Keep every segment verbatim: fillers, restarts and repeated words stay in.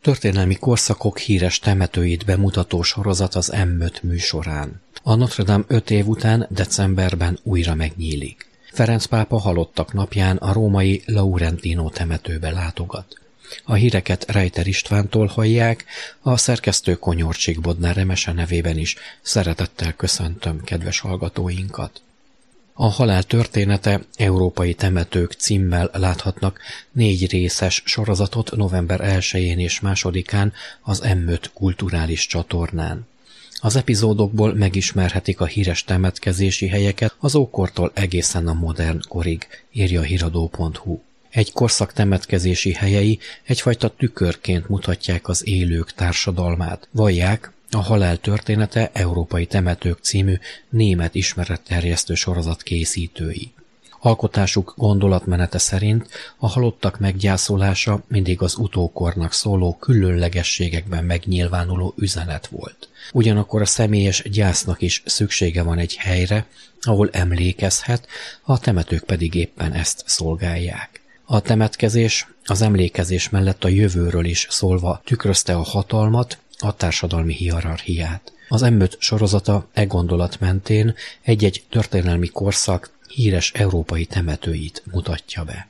Történelmi korszakok híres temetőit bemutató sorozat az M öt műsorán. A Notre Dame öt év után decemberben újra megnyílik. Ferenc pápa halottak napján a római Laurentino temetőbe látogat. A híreket Rejter Istvántól hallják, a szerkesztő Konyorcsik Bodnár Remese nevében is szeretettel köszöntöm kedves hallgatóinkat. A halál története Európai Temetők címmel láthatnak négy részes sorozatot november elsején és másodikán az M öt kulturális csatornán. Az epizódokból megismerhetik a híres temetkezési helyeket az ókortól egészen a modern korig, írja a híradó pont hu. Egy korszak temetkezési helyei egyfajta tükörként mutatják az élők társadalmát, vallják a halál története Európai Temetők című német ismeretterjesztő sorozat készítői. Alkotásuk gondolatmenete szerint a halottak meggyászolása mindig az utókornak szóló különlegességekben megnyilvánuló üzenet volt. Ugyanakkor a személyes gyásznak is szüksége van egy helyre, ahol emlékezhet, a temetők pedig éppen ezt szolgálják. A temetkezés az emlékezés mellett a jövőről is szólva tükrözte a hatalmat, a társadalmi hierarchiát. Az M öt sorozata e gondolat mentén egy-egy történelmi korszak híres európai temetőit mutatja be.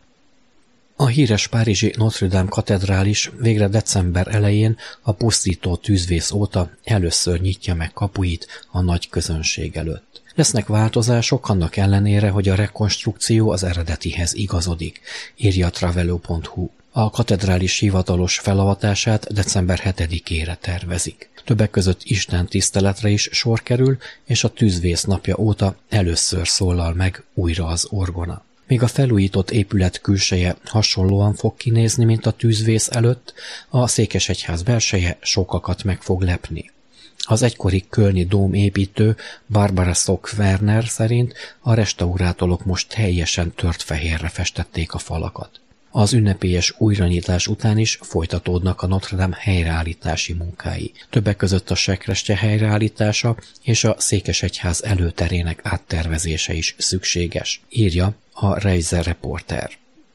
A híres párizsi Notre Dame katedrális végre december elején a pusztító tűzvész óta először nyitja meg kapuit a nagy közönség előtt. Lesznek változások annak ellenére, hogy a rekonstrukció az eredetihez igazodik, írja a Travelo pont hu. A katedrális hivatalos felavatását december hetedikére tervezik. Többek között Isten tiszteletre is sor kerül, és a tűzvész napja óta először szólal meg újra az orgona. Míg a felújított épület külseje hasonlóan fog kinézni, mint a tűzvész előtt, a székesegyház belseje sokakat meg fog lepni. Az egykori kölni dómépítő Barbara Stock-Werner szerint a restaurátorok most teljesen tört fehérre festették a falakat. Az ünnepélyes újranyitás után is folytatódnak a Notre Dame helyreállítási munkái. Többek között a sekrestye helyreállítása és a székesegyház előterének áttervezése is szükséges, írja a Reiser Reporter.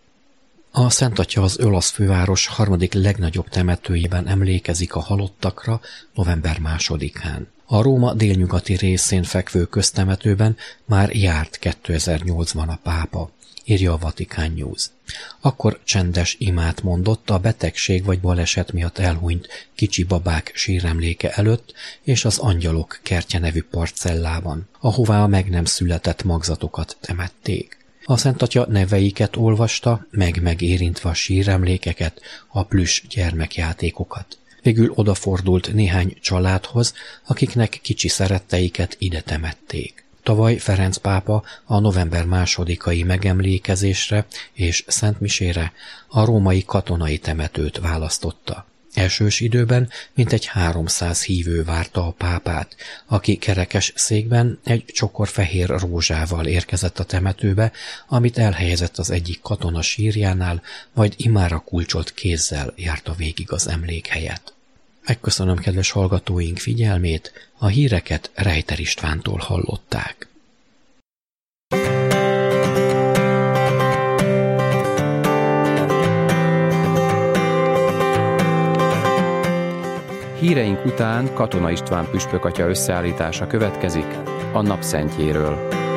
A Szent Atya az olasz főváros harmadik legnagyobb temetőjében emlékezik a halottakra november másodikán. A Róma délnyugati részén fekvő köztemetőben már járt kétezer-nyolcban a pápa, írja a Vatican News. Akkor csendes imát mondott a betegség vagy baleset miatt elhunyt kicsi babák síremléke előtt és az Angyalok kertje nevű parcellában, ahová a meg nem született magzatokat temették. A Szent Atya neveiket olvasta, meg-megérintve a síremlékeket, a plüss gyermekjátékokat. Végül odafordult néhány családhoz, akiknek kicsi szeretteiket ide temették. Tavaly Ferenc pápa a november másodikai megemlékezésre és szentmisére a római katonai temetőt választotta. Elsős időben mintegy háromszáz hívő várta a pápát, aki kerekes székben egy csokor fehér rózsával érkezett a temetőbe, amit elhelyezett az egyik katona sírjánál, majd imára kulcsolt kézzel járta végig az emlékhelyet. Megköszönöm kedves hallgatóink figyelmét, a híreket Rejter Istvántól hallották. Híreink után Katona István püspök atya összeállítása következik a napszentjéről.